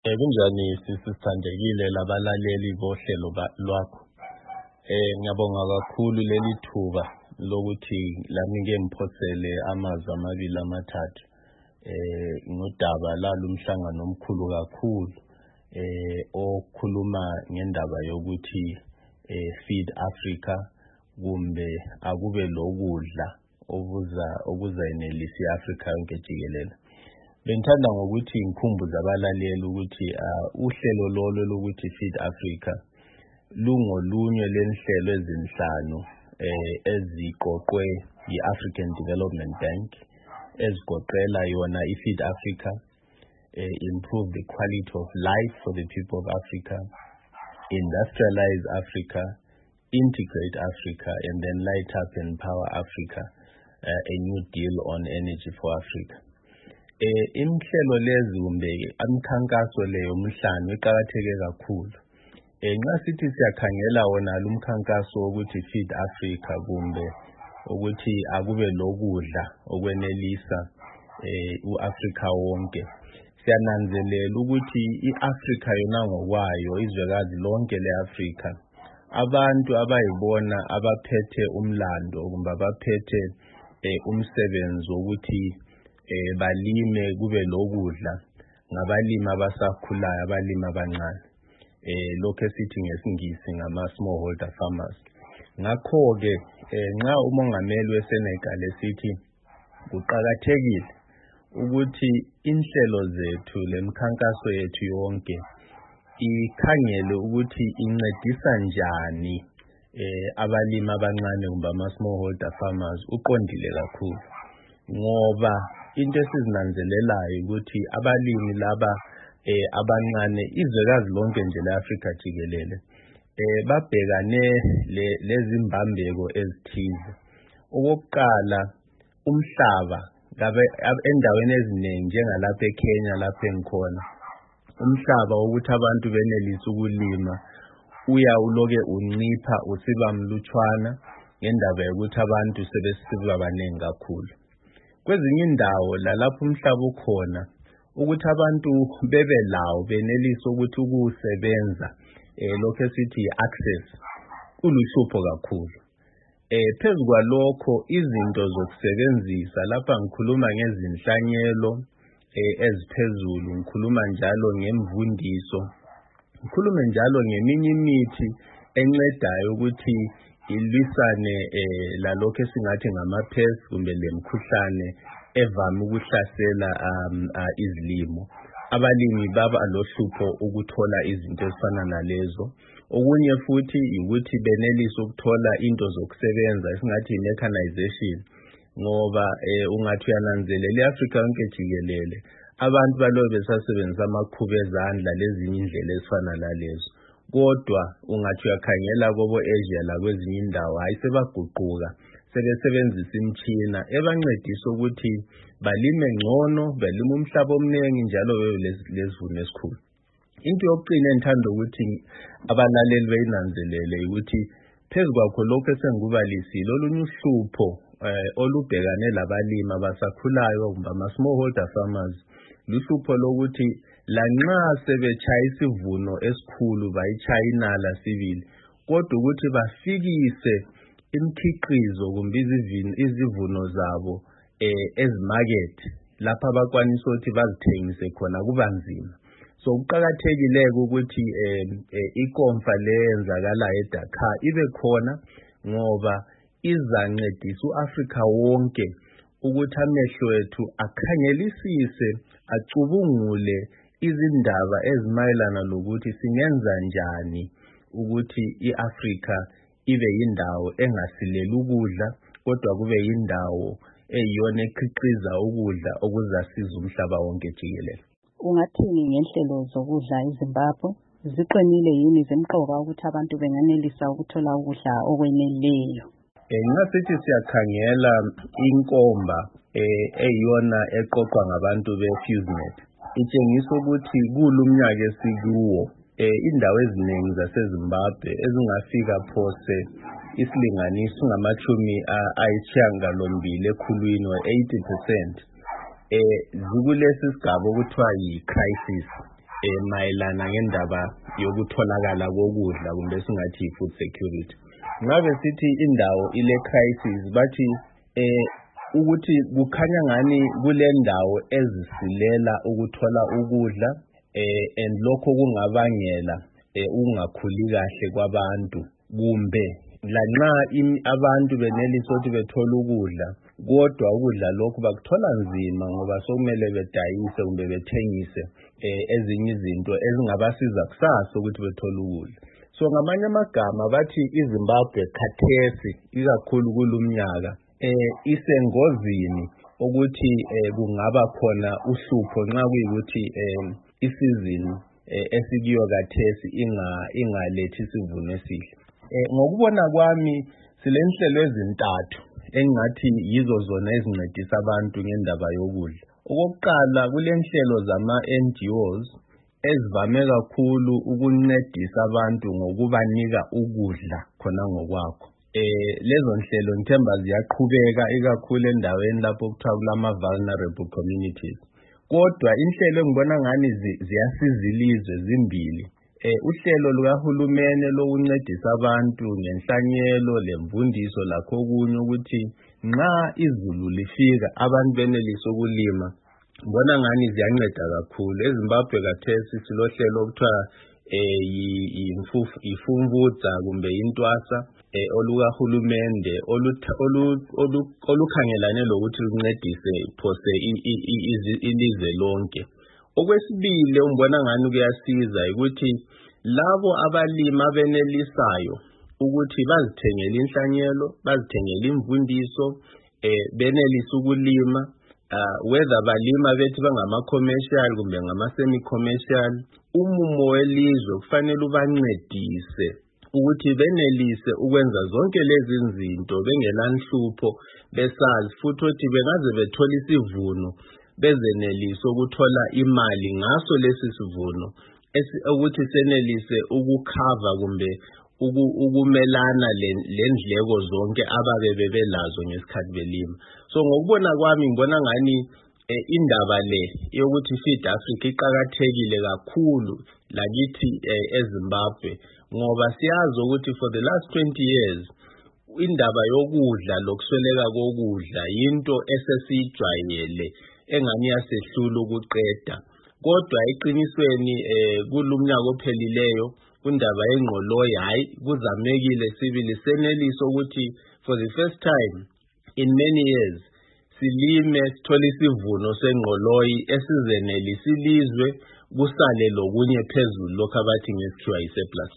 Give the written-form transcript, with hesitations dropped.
Kunjani sisithandekile labalaleli bohlelo lwakho. Ngiyabonga kakhulu leli thuba lokuthi lami ke ngiphosele amazwi amabili amathathu ngodaba lalumhlangano omkhulu kakhulu okhuluma ngendaba yokuthi Feed Africa kumbe akube lokudla okuzayenelisa iAfrica yonke jikelele. Bengithanda ngokuthi ngikhumbuze abalaleli ukuthi uhlelo lolo lokuthi Feed Africa lungolunye lenhlelo ezinhlanu eziqoqwe yi-African Development Bank ezigoqela yona i-Feed Africa, improve the quality of life for the people of Africa, industrialize Africa, integrate Africa, and then light up and power Africa, a new deal on energy for Africa. Imhlelo lezi kumbe amkhankaso leyo mhlanu iqhakatheke kakhulu. Nxa sithi siyakhangela wona lumkhankaso ukuthi Feed Africa kumbe ukuthi akube lokudla okwenelisa uAfrica wonke. Siyananzelela ukuthi iAfrica yona ngokwayo izwekazi lonke leAfrica. Abantu abayibona abaphethe umlando kumbe abaphethe umsebenzi wokuthi balime kube lokudla ngabalimi abasakhulayo, abalimi abancane. Lokho esithi ngesingisi ngama-smallholder farmers. Ngakho-ke nxa umongameli weSenegal esithi kuqakathekile ukuthi inhlelo zethu lemikhankaso yethu yonke ikhangele ukuthi incedisa njani abalimi abancane kumbe ama-smallholder farmers, uqondile kakhulu. Ngoba into esizinanzelelayo ukuthi abalimi laba abancane izwekazi lonke nje leAfrica jikelele babhekane lezimbambeko ezithize. Okokuqala, umhlaba endaweni eziningi njengalapha eKenya lapha engikhona, umhlaba ukuthi abantu benelise ukulima uloke uncipha usiba mlutshwana ngendaba yokuthi abantu sebesiba baningi kakhulu. Kwezinye indawo lalapho umhlaba ukhona ukuthi abantu bebe lawo benelise ukuthi ukusebenza lokho esithi access kuluhlupho kakhulu. Phezu kwalokho izinto zokusebenzisa lapha ngikhuluma ngezinhlanyelo eziphezulu, ngikhuluma njalo ngemvundiso, ngikhulume njalo ngeminye imithi encedayo ukuthi ilwisane lalokho esingathi ngama-pests kumbe lemkhuhlane evame ukuhlasela izilimo. Abalimi baba lohlupho ukuthola izinto ezifana nalezo. Okunye futhi ukuthi benelise ukuthola into zokusebenza esingathi mechanization, ngoba ungathi uyananzelela iAfrica yonke jikelele abantu balobe besasebenzisa amakhuba ezandla lezinye indlela ezifana nalezo. Kodwa ungathi uyakhangela kobo Asia lakwezinye indawo hayi sebaguquka sebesebenzisa imtshina ebancedisa ukuthi balime ngcono, balime umhlaba omningi njalo lesivuno esikhulu. Into yokuqina engithanda ukuthi abalaleli beyinanzelele ukuthi phezu kwakho lokho esengikubalisile olunye uhlupho olubhekane labalimi abasakhulayo kumbe ama-smallholder farmers luhlupho lokuthi lanxa sebetshaya isivuno esikhulu bayitshaya inala sibili, kodwa ukuthi bafikise imkhiqizo kumbe izivuno zabo ezimakethe lapha abakwanisa ukuthi bazithengise khona kuba nzima. So kuqakathekile-ke ukuthi ikonfa leyenzakalayo eDakar ibe khona ngoba izancedisa uAfrica wonke ukuthi amehlo ethu akhangelisise, acubungule izindaba ezimayelana lokuthi singenza njani ukuthi iAfrica ibe yindawo engasilela ukudla kodwa kube yindawo eyiyona ekhiqiza ukudla okuzasiza umhlaba wonke jikelele. Ungathini ngenhlelo zokudla eZimbabwe? Ziqinile yini zemqoka ukuthi abantu benganelisa ukuthola ukudla okweneleyo? Ngasithi siyakhangela inkomba eyiyona eqoqwa ngabantu beFusenet. Itshengisa ukuthi kulumnyaka esikuwo indawo eziningi zaseZimbabwe ezingafika phose isilinganiso ngama-80 ekhulwini 80%. Zikulesi sigaba okuthiwa yi-crisis. mayelana ngendaba yokutholakala kokudla kumbe singathi food security. Ngabe sithi indawo ile crisis bathi ukuthi kukhanya ngani kule ndawo ezisilela ukuthola ukudla and lokho kungabangela ungakhuli kahle kwabantu kumbe lanxa abantu benelisa ukuthi bethola ukudla kodwa ukudla lokho bakuthola nzima ngoba sokumele bedayise kumbe bethengise ezinye izinto ezingabasiza kusasa ukuthi bethole ukudla. So ngamanye amagama bathi iZimbabwe khathesi ikakhulu kulumnyaka isengozini ukuthi kungaba khona uhlupho nxa kuyikuthi isizini esikiyo kathesi ingalethi isivuno esihle. Ngokubona kwami silenhlelo ezintathu engathi yizo zona ezincedisa abantu ngendaba yokudla. Okokuqala kulenhlelo zama-NGOs ezivame kakhulu ukuncedisa abantu ngokubanika ukudla khona ngokwakho. Lezo nhlelo ngithemba ziyaqhubeka ikakhulu endaweni lapho kuthiwa kulama vulnerable communities. Kodwa inhlelo engibona ngani ziyasiza ilizwe zimbili. Uhlelo lukahulumene lokuncedisa abantu ngenhlanyelo lemvundiso lakho okunye ukuthi nxa izulu lifika abantu benelise ukulima. Ngibona ngani ziyanceda kakhulu. eZimbabwe kathesi silohlelo okuthiwa yimfumvudza kumbe intwasa olukahulumende olukhangelane lokuthi luncedise phose ilizwe lonke. Okwesibili ungibona ngani kuyasiza ukuthi labo abalimi abenelisayo ukuthi bazithengele inhlanyelo, bazithengele imvundiso, benelise ukulima, whether balima bethi bangama-commercial kumbe ngama-semi-commercial, umumo welizwe kufanele ubancedise ukuthi benelise ukwenza zonke lezi zinto bengelanhlupho besazi futhi ukuthi bengaze bethola isivuno bezenelise ukuthola imali ngaso lesi sivuno ukuthi senelise ukukhava kumbe ukumelana lendleko zonke ababe bebelazo ngesikhathi belima. So ngokubona kwami ngibona ngani indaba le yokuthi Feed Africa iqhakathekile kakhulu lakithi eZimbabwe ngoba siyazi ukuthi for the last 20 years indaba yokudla lokusweleka kokudla into esesijwayele engani yasehlula ukuqeda. Kodwa eqinisweni kulumnyaka ophelileyo kundaba yengqoloyi hayi kuzamekile sibili seneliso ukuthi for the first time in many years silime sithole isivuno sengqoloyi esizenelisa ilizwe kusale lokunye phezulu lokho abathi ngesikhiwa yi-surplus.